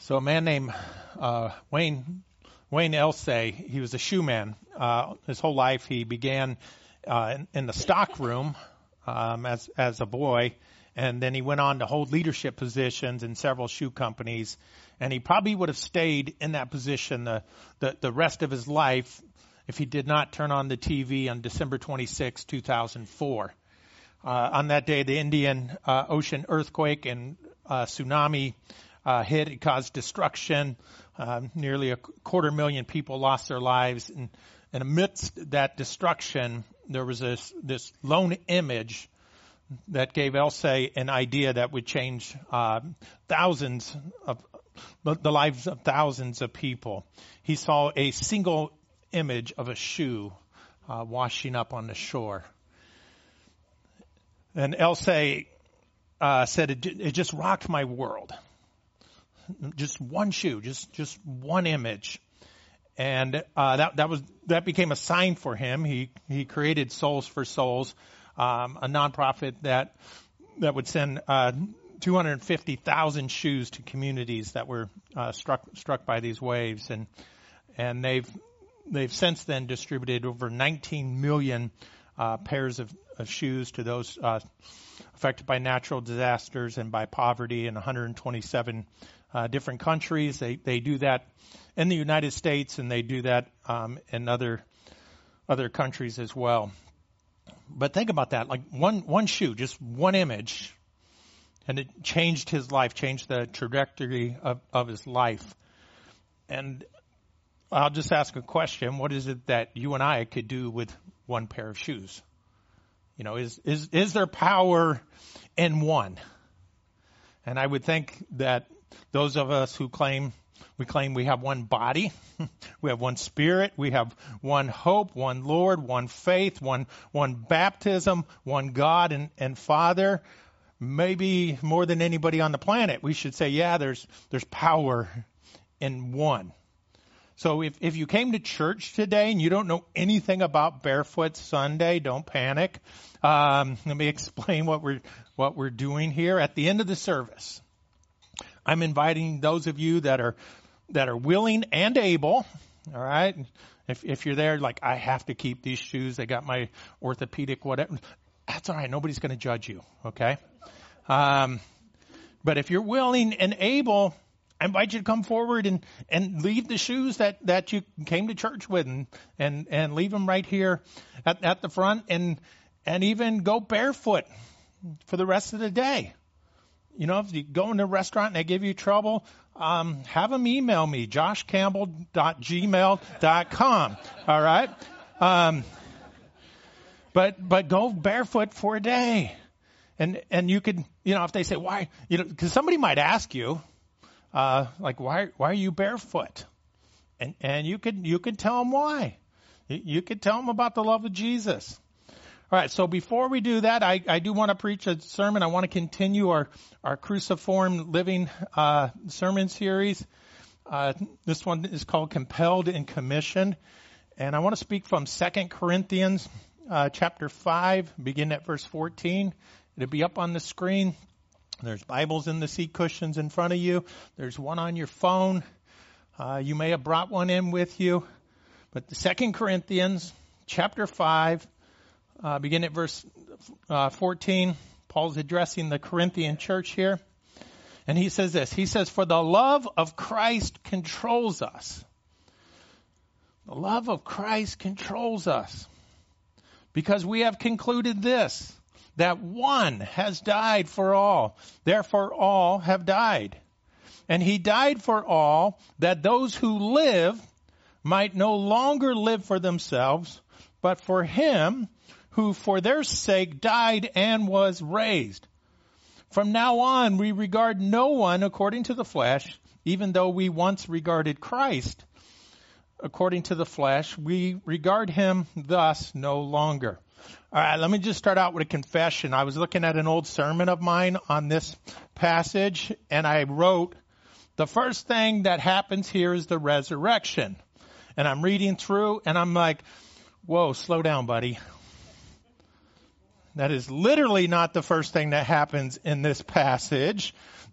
So a man named Wayne Elsay, he was a shoeman. His whole life he began in the stock room as a boy, and then he went on to hold leadership positions in several shoe companies. And he probably would have stayed in that position the rest of his life if he did not turn on the TV on December 26, 2004. On that day, the Indian Ocean earthquake and tsunami hit. It caused destruction. Nearly 250,000 people lost their lives. And amidst that destruction, there was this lone image that gave Elsay an idea that would change the lives of thousands of people. He saw a single image of a shoe washing up on the shore. And Elsay said it just rocked my world. Just one shoe, just one image. And that became a sign for him. He created Souls for Souls, a nonprofit that would send 250,000 shoes to communities that were struck by these waves, and they've since then distributed over 19 million pairs of shoes to those affected by natural disasters and by poverty in 127 different countries. They do that in the United States, and they do that in other countries as well. But think about that, like one shoe, just one image, and it changed his life, changed the trajectory of his life. And I'll just ask a question. What is it that you and I could do with one pair of shoes? You know, is there power in one? And I would think that those of us who claim we have one body, we have one spirit, we have one hope, one Lord, one faith, one baptism, one God and Father, maybe more than anybody on the planet, we should say, yeah, there's power in one. So if you came to church today and you don't know anything about Barefoot Sunday, don't panic. Let me explain what we're doing here. At the end of the service, I'm inviting those of you that are willing and able. All right, if you're there, like, I have to keep these shoes. They got my orthopedic whatever. That's all right. Nobody's going to judge you. Okay. But if you're willing and able, I invite you to come forward and leave the shoes that you came to church with and leave them right here at the front and even go barefoot for the rest of the day. You know, if you go in a restaurant and they give you trouble, have them email me, joshcampbell.gmail.com. All right. But go barefoot for a day. And you could, you know, if they say, why, you know, because somebody might ask you, like, why are you barefoot? And you could tell them why. You could tell them about the love of Jesus. All right. So before we do that, I do want to preach a sermon. I want to continue our Cruciform Living, sermon series. This one is called Compelled and Commissioned. And I want to speak from 2 Corinthians, chapter 5, begin at verse 14. It'll be up on the screen. There's Bibles in the seat cushions in front of you. There's one on your phone. You may have brought one in with you. But the 2 Corinthians chapter 5, begin at verse 14. Paul's addressing the Corinthian church here. And he says this. He says, for the love of Christ controls us. The love of Christ controls us. Because we have concluded this, that one has died for all. Therefore all have died. And he died for all, that those who live might no longer live for themselves, but for him who for their sake died and was raised. From now on, we regard no one according to the flesh, even though we once regarded Christ according to the flesh, we regard him thus no longer. All right, let me just start out with a confession. I was looking at an old sermon of mine on this passage, and I wrote, the first thing that happens here is the resurrection. And I'm reading through, and I'm like, whoa, slow down, buddy. That is literally not the first thing that happens in this passage.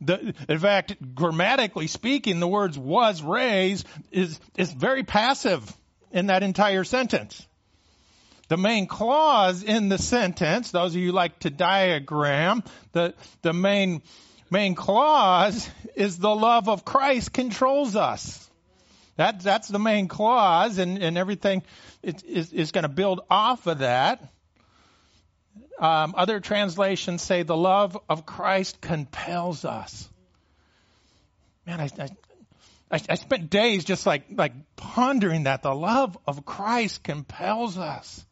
In fact, grammatically speaking, the words was raised is very passive in that entire sentence. The main clause in the sentence, those of you who like to diagram, the main clause is the love of Christ controls us. That's the main clause, and everything is going to build off of that. Other translations say the love of Christ compels us. Man, I spent days just like pondering that. The love of Christ compels us.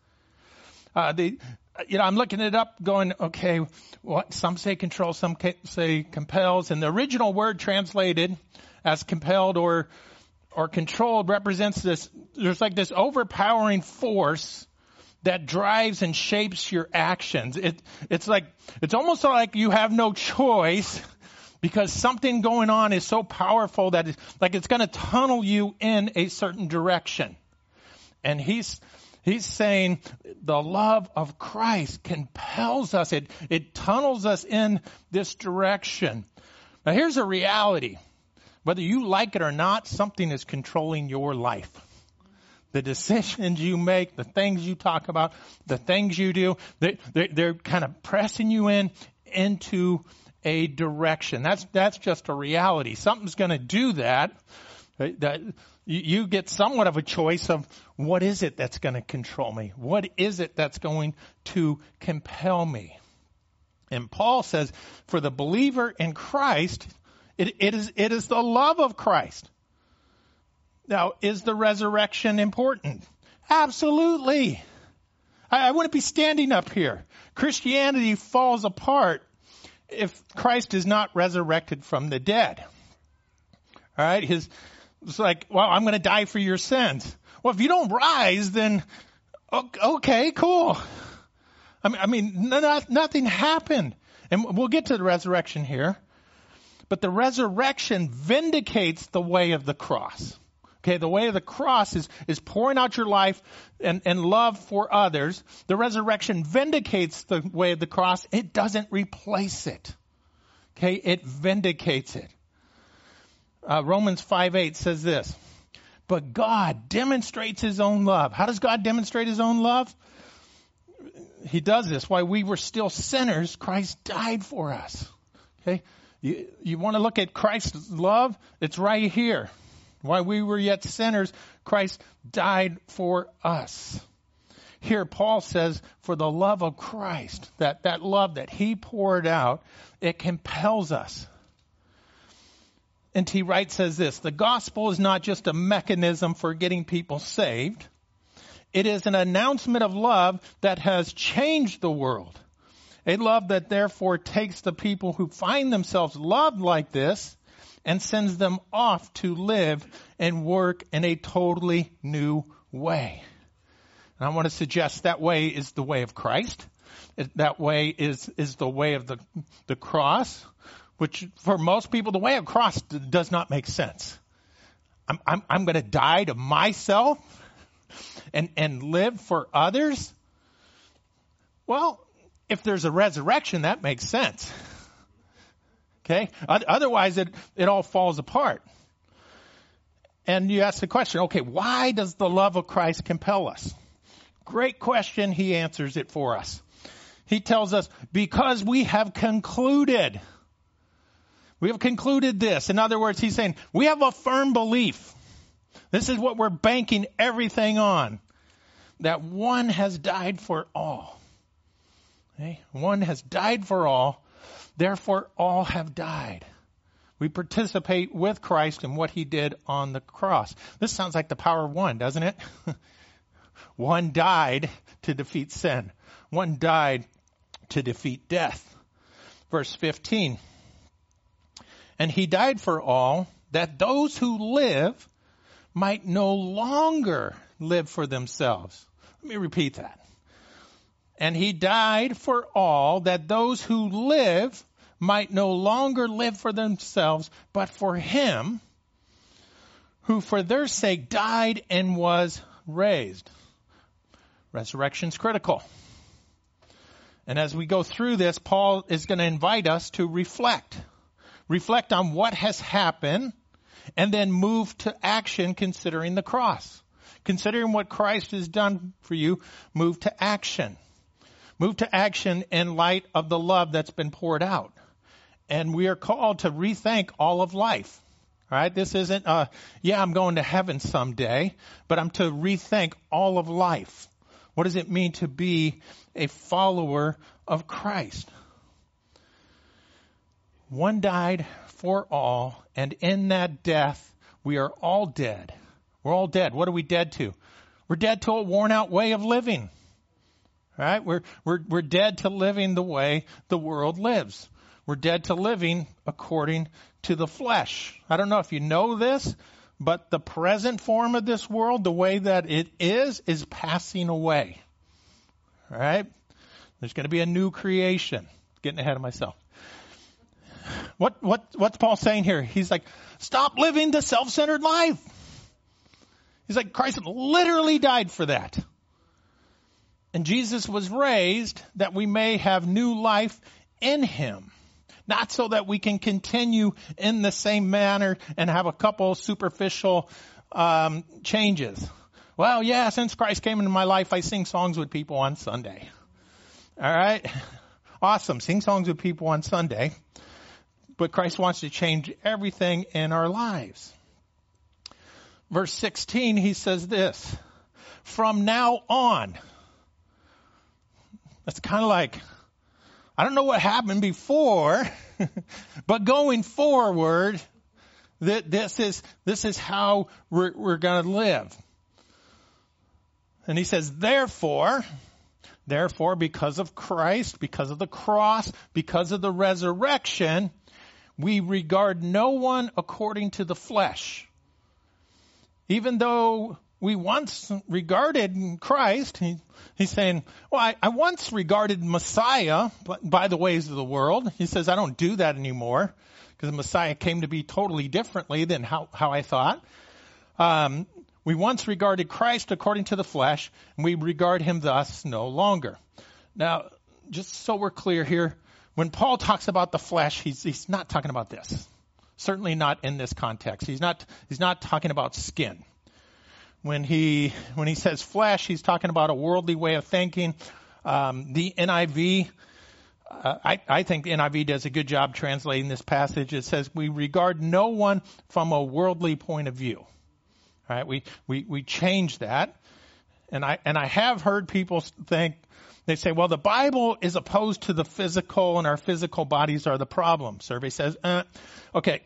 I'm looking it up going, okay, what some say control, some say compels. And the original word translated as compelled or controlled represents there's like this overpowering force that drives and shapes your actions. It's almost like you have no choice because something going on is so powerful that it's going to tunnel you in a certain direction. And he's saying the love of Christ compels us. It tunnels us in this direction. Now here's a reality. Whether you like it or not, something is controlling your life. The decisions you make, the things you talk about, the things you do, they're kind of pressing you into a direction. That's just a reality. Something's going to do that. That you get somewhat of a choice of what is it that's going to control me? What is it that's going to compel me? And Paul says, for the believer in Christ, it is the love of Christ. Now, is the resurrection important? Absolutely. I wouldn't be standing up here. Christianity falls apart if Christ is not resurrected from the dead. All right? It's like, well, I'm going to die for your sins. Well, if you don't rise, then okay, cool. I mean, nothing happened. And we'll get to the resurrection here. But the resurrection vindicates the way of the cross. Okay, the way of the cross is pouring out your life and love for others. The resurrection vindicates the way of the cross. It doesn't replace it. Okay, it vindicates it. Romans 5:8 says this, but God demonstrates his own love. How does God demonstrate his own love? He does this. While we were still sinners, Christ died for us. Okay, you want to look at Christ's love? It's right here. While we were yet sinners, Christ died for us. Here Paul says, for the love of Christ, that love that he poured out, it compels us. N.T. Wright says this, the gospel is not just a mechanism for getting people saved. It is an announcement of love that has changed the world. A love that therefore takes the people who find themselves loved like this and sends them off to live and work in a totally new way. And I want to suggest that way is the way of Christ. That way is the way of the cross, which for most people, the way of cross does not make sense. I'm going to die to myself and live for others. Well, if there's a resurrection, that makes sense. Okay? Otherwise, it all falls apart. And you ask the question, okay, why does the love of Christ compel us? Great question. He answers it for us. He tells us, because we have concluded. We have concluded this. In other words, he's saying, we have a firm belief. This is what we're banking everything on. That one has died for all. Okay? One has died for all. Therefore, all have died. We participate with Christ in what he did on the cross. This sounds like the power of one, doesn't it? One died to defeat sin. One died to defeat death. Verse 15. And he died for all, that those who live might no longer live for themselves. Let me repeat that. And he died for all, that those who live might no longer live for themselves, but for him who for their sake died and was raised. Resurrection's critical. And as we go through this, Paul is going to invite us to reflect. reflect on what has happened, and then move to action considering the cross. Considering what Christ has done for you, move to action. Move to action in light of the love that's been poured out. And we are called to rethink all of life. All right? This isn't, I'm going to heaven someday, but I'm to rethink all of life. What does it mean to be a follower of Christ? One died for all, and in that death, we are all dead. We're all dead. What are we dead to? We're dead to a worn out way of living. Right? We're dead to living the way the world lives. We're dead to living according to the flesh. I don't know if you know this, but the present form of this world, the way that it is passing away. All right? There's going to be a new creation. Getting ahead of myself. What's Paul saying here? He's like, stop living the self-centered life. He's like, Christ literally died for that. And Jesus was raised that we may have new life in him. Not so that we can continue in the same manner and have a couple superficial changes. Well, yeah, since Christ came into my life, I sing songs with people on Sunday. All right? Awesome. Sing songs with people on Sunday. But Christ wants to change everything in our lives. Verse 16, he says this, from now on. That's kind of like, I don't know what happened before, but going forward, this is how we're going to live. And he says, therefore, because of Christ, because of the cross, because of the resurrection, we regard no one according to the flesh. Even though we once regarded Christ, he's saying, well, I once regarded Messiah by the ways of the world. He says, I don't do that anymore because the Messiah came to be totally differently than how I thought. We once regarded Christ according to the flesh, and we regard him thus no longer. Now, just so we're clear here, when Paul talks about the flesh, he's not talking about this. Certainly not in this context. He's not talking about skin. When he says flesh, he's talking about a worldly way of thinking. The NIV, I think the NIV does a good job translating this passage. It says, we regard no one from a worldly point of view. All right, we change that. And I have heard people think, they say, well, the Bible is opposed to the physical and our physical bodies are the problem. Survey says, okay,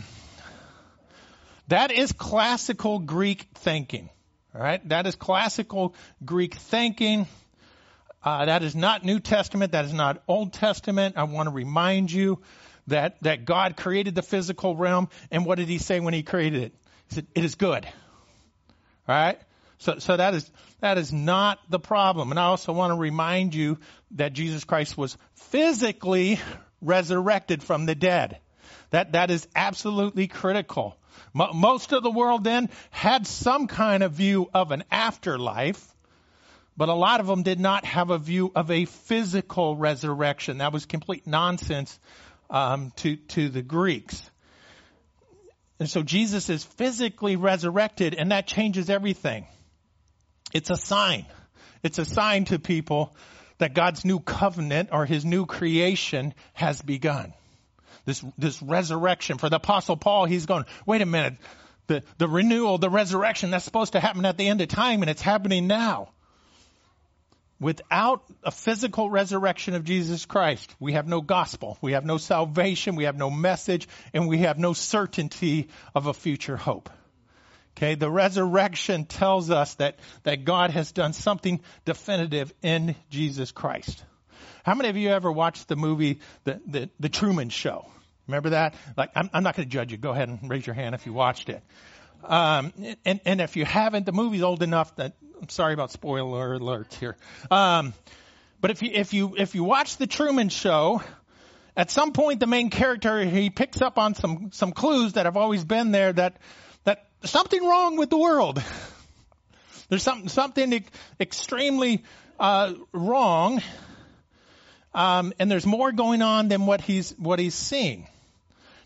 that is classical Greek thinking. All right, that is classical Greek thinking. That is not New Testament. That is not Old Testament. I want to remind you that God created the physical realm. And what did he say when he created it? He said, it is good. All right. So that is not the problem. And I also want to remind you that Jesus Christ was physically resurrected from the dead. That is absolutely critical. Most of the world then had some kind of view of an afterlife, but a lot of them did not have a view of a physical resurrection. That was complete nonsense to the Greeks. And so Jesus is physically resurrected, and that changes everything. It's a sign. It's a sign to people that God's new covenant or his new creation has begun. This resurrection. For the Apostle Paul, he's going, wait a minute, the renewal, the resurrection, that's supposed to happen at the end of time, and it's happening now. Without a physical resurrection of Jesus Christ, we have no gospel, we have no salvation, we have no message, and we have no certainty of a future hope. Okay, the resurrection tells us that God has done something definitive in Jesus Christ. How many of you ever watched the movie, The Truman Show? Remember that? Like, I'm not going to judge you. Go ahead and raise your hand if you watched it. And if you haven't, the movie's old enough that, I'm sorry about spoiler alerts here. But if you watch The Truman Show, at some point the main character, he picks up on some clues that have always been there that there's something wrong with the world. There's something extremely wrong. And there's more going on than what he's seeing.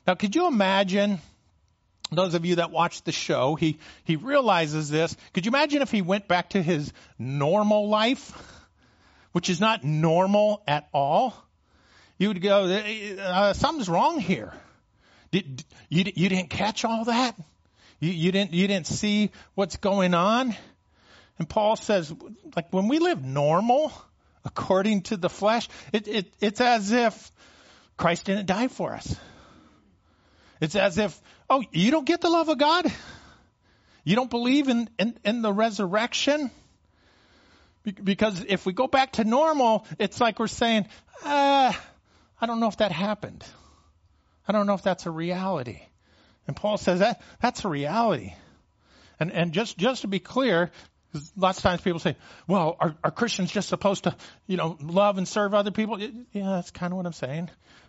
Now, could you imagine, those of you that watch the show, he realizes this. Could you imagine if he went back to his normal life, which is not normal at all? You would go, something's wrong here. You didn't catch all that? You didn't see what's going on? And Paul says, like, when we live normal, according to the flesh, it's as if Christ didn't die for us. It's as if, oh, you don't get the love of God? You don't believe in the resurrection? Because if we go back to normal, it's like we're saying, I don't know if that happened. I don't know if that's a reality. And Paul says that's a reality. And just to be clear, because lots of times people say, well, are Christians just supposed to, love and serve other people? Yeah, that's kind of what I'm saying.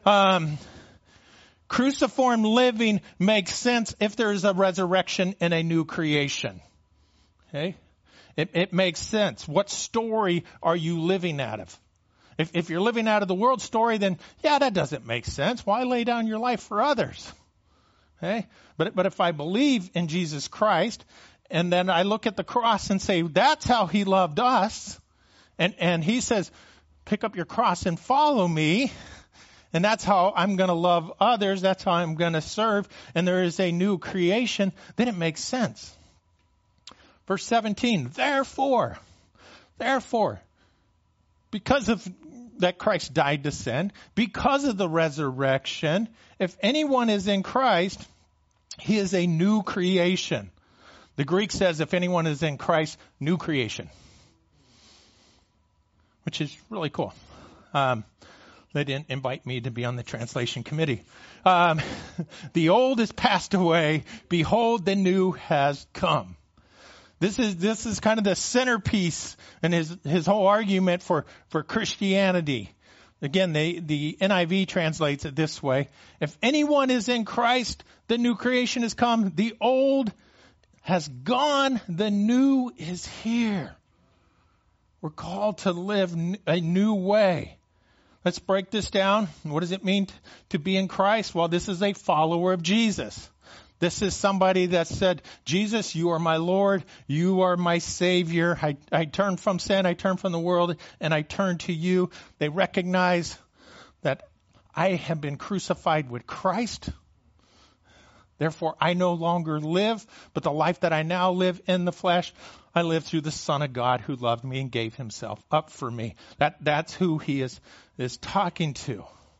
Cruciform living makes sense if there is a resurrection and a new creation. Okay? It makes sense. What story are you living out of? If you're living out of the world story, then yeah, that doesn't make sense. Why lay down your life for others? Okay? But if I believe in Jesus Christ, and then I look at the cross and say, that's how he loved us, and he says, pick up your cross and follow me, and that's how I'm going to love others, that's how I'm going to serve, and there is a new creation, then it makes sense. Verse 17, therefore, because of that Christ died to sin, because of the resurrection, if anyone is in Christ, he is a new creation. The Greek says if anyone is in Christ, new creation, which is really cool. They didn't invite me to be on the translation committee. The old is passed away. Behold, the new has come. This is kind of the centerpiece in his whole argument for Christianity. Again, the NIV translates it this way. If anyone is in Christ, the new creation has come. The old has gone. The new is here. We're called to live a new way. Let's break this down. What does it mean to be in Christ? Well, this is a follower of Jesus. This is somebody that said, Jesus, you are my Lord. You are my Savior. I turn from sin. I turn from the world, and I turn to you. They recognize that I have been crucified with Christ. Therefore, I no longer live, but the life that I now live in the flesh, I live through the Son of God who loved me and gave himself up for me. That's who he is talking to.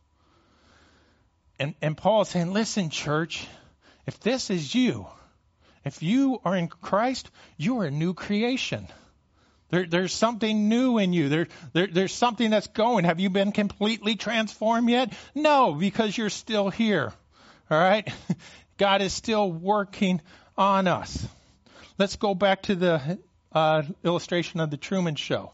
And Paul is saying, listen, church, if this is you, if you are in Christ, you are a new creation. There's something new in you. There's something that's going. Have you been completely transformed yet? No, because you're still here. All right? God is still working on us. Let's go back to the illustration of the Truman Show.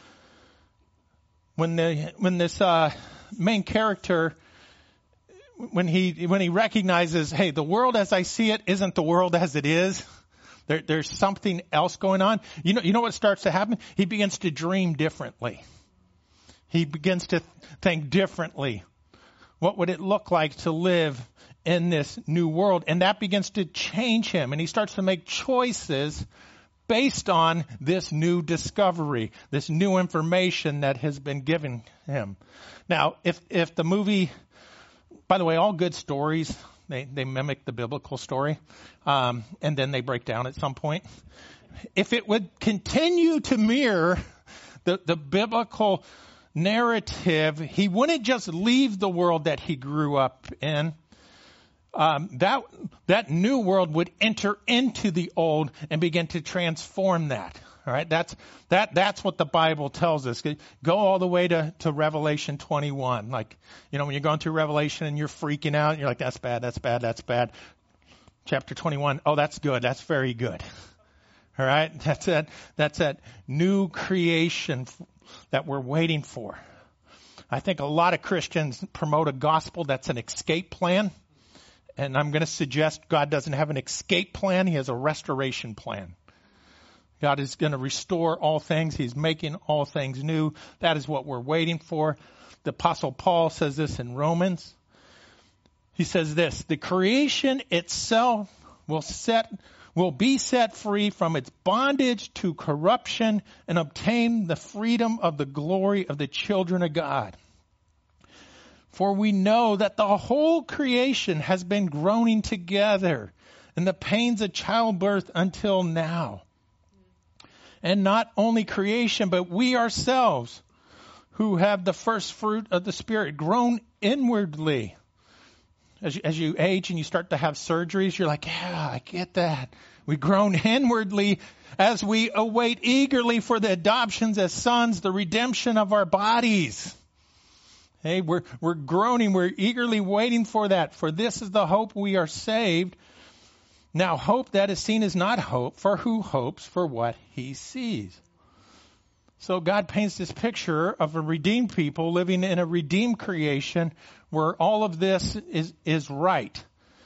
When this main character, when he recognizes, hey, the world as I see it isn't the world as it is. There's something else going on. You know what starts to happen? He begins to dream differently. He begins to think differently. What would it look like to live in this new world? And that begins to change him. And he starts to make choices based on this new discovery, this new information that has been given him. Now, if the movie, by the way, all good stories, they mimic the biblical story, and then they break down at some point. If it would continue to mirror the biblical narrative, he wouldn't just leave the world that he grew up in. That new world would enter into the old and begin to transform that. All right, that's what the Bible tells us. Go all the way to Revelation 21. Like, when you're going through Revelation and you're freaking out, and you're like, that's bad, that's bad, that's bad. Chapter 21, oh, that's good, that's very good. All right, that's that new creation that we're waiting for. I think a lot of Christians promote a gospel that's an escape plan. And I'm going to suggest God doesn't have an escape plan. He has a restoration plan. God is going to restore all things. He's making all things new. That is what we're waiting for. The Apostle Paul says this in Romans. He says this, the creation itself will be set free from its bondage to corruption and obtain the freedom of the glory of the children of God. For we know that the whole creation has been groaning together in the pains of childbirth until now. And not only creation, but we ourselves who have the first fruit of the Spirit groan inwardly. As you age and you start to have surgeries, you're like, yeah, I get that. We groan inwardly as we await eagerly for the adoptions as sons, the redemption of our bodies. Hey, we're groaning. We're eagerly waiting for that. For this is the hope we are saved. Now, hope that is seen is not hope, for who hopes for what he sees? So God paints this picture of a redeemed people living in a redeemed creation where all of this is right.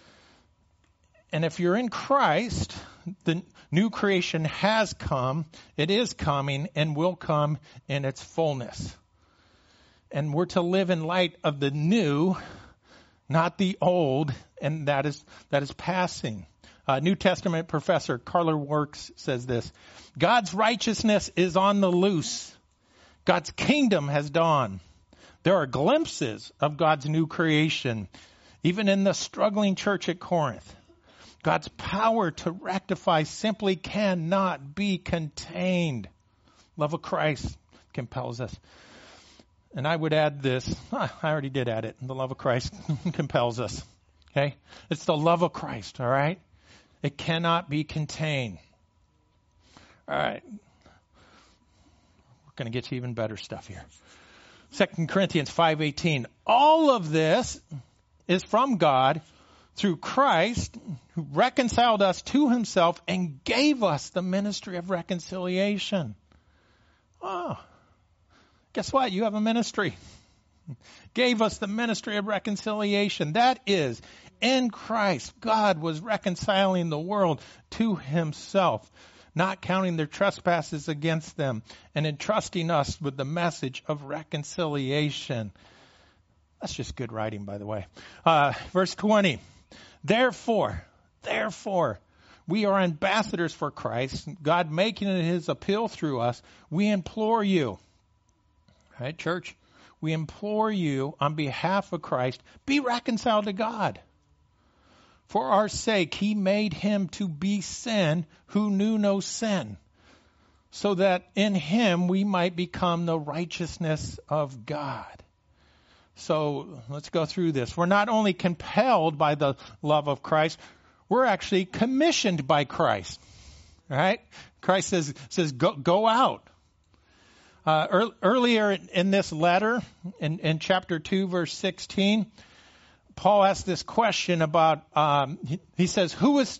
And if you're in Christ, the new creation has come, it is coming, and will come in its fullness. And we're to live in light of the new, not the old, and that is passing. New Testament professor Carla Works says this, God's righteousness is on the loose. God's kingdom has dawned. There are glimpses of God's new creation, even in the struggling church at Corinth. God's power to rectify simply cannot be contained. Love of Christ compels us. And I would add this. I already did add it. The love of Christ compels us. Okay? It's the love of Christ, all right? It cannot be contained. All right. We're going to get to even better stuff here. 2 Corinthians 5:18. All of this is from God through Christ, who reconciled us to himself and gave us the ministry of reconciliation. Oh, guess what? You have a ministry. Gave us the ministry of reconciliation. That is, in Christ, God was reconciling the world to himself, not counting their trespasses against them, and entrusting us with the message of reconciliation. That's just good writing, by the way. Verse 20. Therefore, we are ambassadors for Christ, God making his appeal through us. We implore you, all right, church? We implore you on behalf of Christ, be reconciled to God. For our sake, he made him to be sin who knew no sin, so that in him we might become the righteousness of God. So let's go through this. We're not only compelled by the love of Christ, we're actually commissioned by Christ. All right? Christ says go out. Earlier in this letter, in chapter 2, verse 16, Paul asked this question about, he says, who is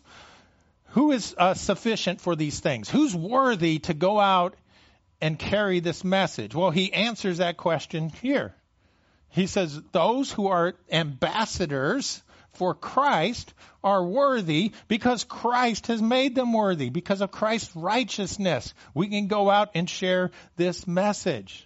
sufficient for these things? Who's worthy to go out and carry this message? Well, he answers that question here. He says, those who are ambassadors for Christ are worthy because Christ has made them worthy. Because of Christ's righteousness, we can go out and share this message.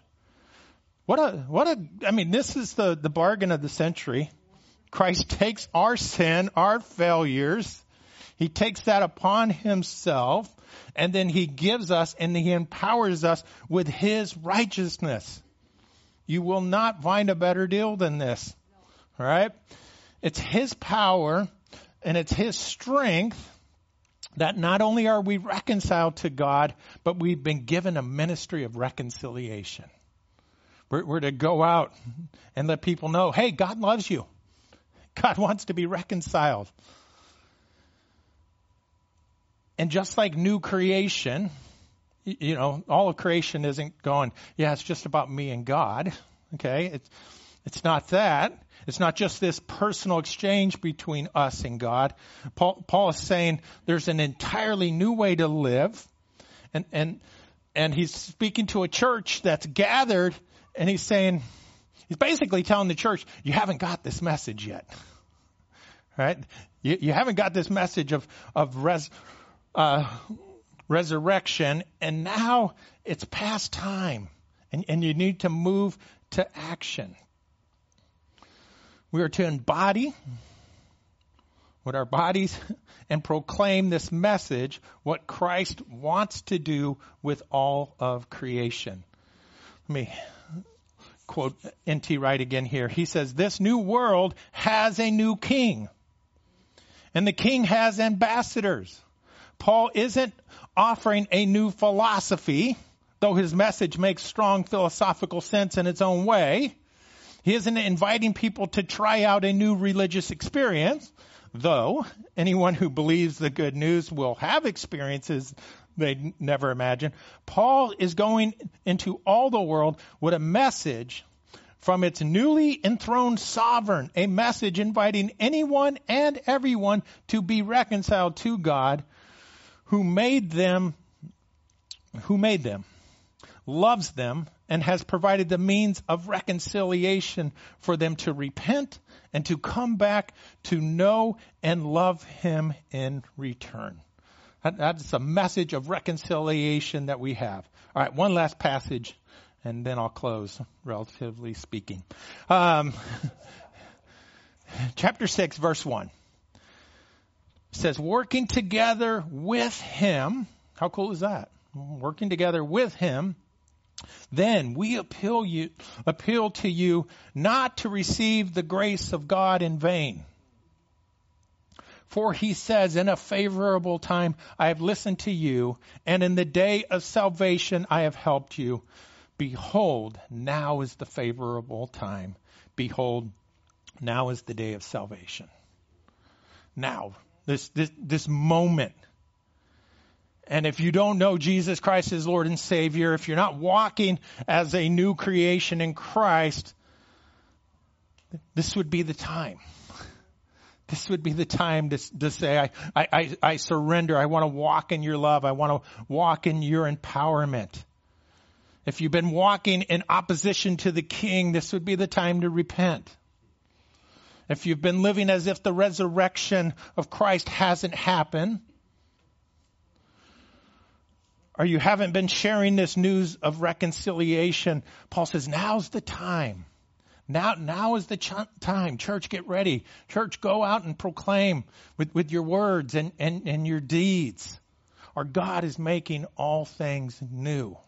I mean, this is the bargain of the century. Christ takes our sin, our failures. He takes that upon himself, and then he gives us and he empowers us with his righteousness. You will not find a better deal than this. All right? It's his power and it's his strength that not only are we reconciled to God, but we've been given a ministry of reconciliation. We're to go out and let people know, hey, God loves you. God wants to be reconciled. And just like new creation, you know, all of creation isn't going, yeah, it's just about me and God. Okay? It's not that. It's not just this personal exchange between us and God. Paul is saying there's an entirely new way to live. And he's speaking to a church that's gathered, and he's basically telling the church, you haven't got this message yet. Right? You haven't got this message of resurrection, and now it's past time, and you need to move to action. We are to embody with our bodies and proclaim this message, what Christ wants to do with all of creation. Let me quote N.T. Wright again here. He says, this new world has a new king, and the king has ambassadors. Paul isn't offering a new philosophy, though his message makes strong philosophical sense in its own way. He isn't inviting people to try out a new religious experience, though anyone who believes the good news will have experiences they never imagined. Paul is going into all the world with a message from its newly enthroned sovereign, a message inviting anyone and everyone to be reconciled to God, who made them, loves them, and has provided the means of reconciliation for them to repent and to come back to know and love him in return. That's a message of reconciliation that we have. All right, one last passage, and then I'll close, relatively speaking. Chapter 6, verse 1. It says, working together with him. How cool is that? Working together with him. Then we appeal to you not to receive the grace of God in vain. For he says, in a favorable time I have listened to you, and in the day of salvation I have helped you. Behold, now is the favorable time. Behold, now is the day of salvation. Now, this moment. And if you don't know Jesus Christ as Lord and Savior, if you're not walking as a new creation in Christ, this would be the time. This would be the time to say, I surrender. I want to walk in your love. I want to walk in your empowerment. If you've been walking in opposition to the King, this would be the time to repent. If you've been living as if the resurrection of Christ hasn't happened, or you haven't been sharing this news of reconciliation, Paul says, now's the time. Now is the time. Church, get ready. Church, go out and proclaim with your words and your deeds. Our God is making all things new.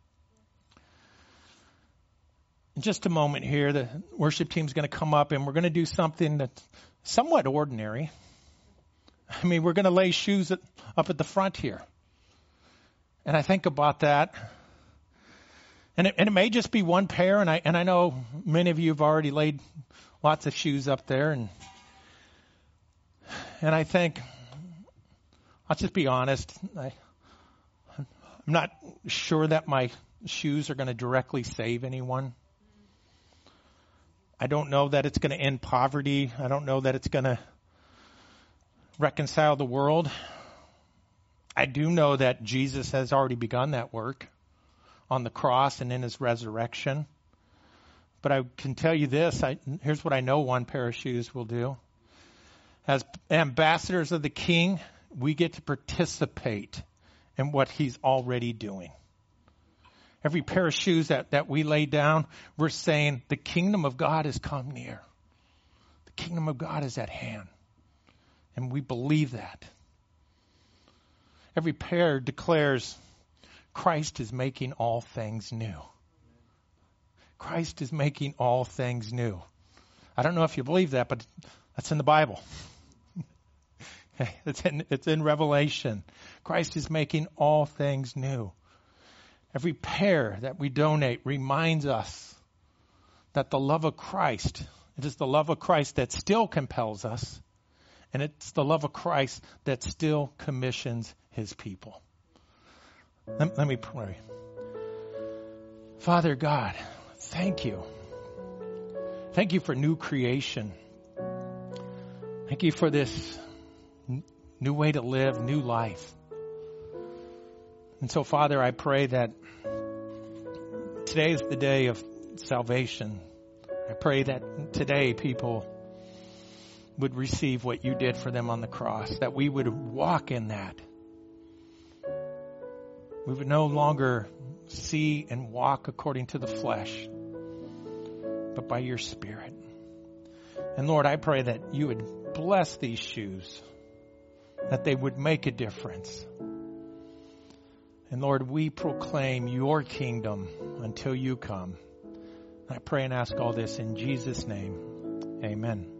In just a moment here, the worship team's going to come up and we're going to do something that's somewhat ordinary. I mean, we're going to lay shoes up at the front here. And I think about that. And it may just be one pair, and I know many of you have already laid lots of shoes up there, and I think, I'll just be honest, I'm not sure that my shoes are going to directly save anyone. I don't know that it's going to end poverty. I don't know that it's going to reconcile the world. I do know that Jesus has already begun that work on the cross and in his resurrection. But I can tell you this, here's what I know one pair of shoes will do. As ambassadors of the King, we get to participate in what he's already doing. Every pair of shoes that we lay down, we're saying the kingdom of God has come near. The kingdom of God is at hand. And we believe that. Every pair declares Christ is making all things new. Christ is making all things new. I don't know if you believe that, but that's in the Bible. It's in Revelation. Christ is making all things new. Every pair that we donate reminds us that the love of Christ, it is the love of Christ that still compels us, and it's the love of Christ that still commissions his people. Let me pray. Father God, thank you. Thank you for new creation. Thank you for this new way to live, new life. And so, Father, I pray that today is the day of salvation. I pray that today people would receive what you did for them on the cross, that we would walk in that. We would no longer see and walk according to the flesh, but by your Spirit. And Lord, I pray that you would bless these shoes, that they would make a difference. And Lord, we proclaim your kingdom until you come. I pray and ask all this in Jesus' name. Amen.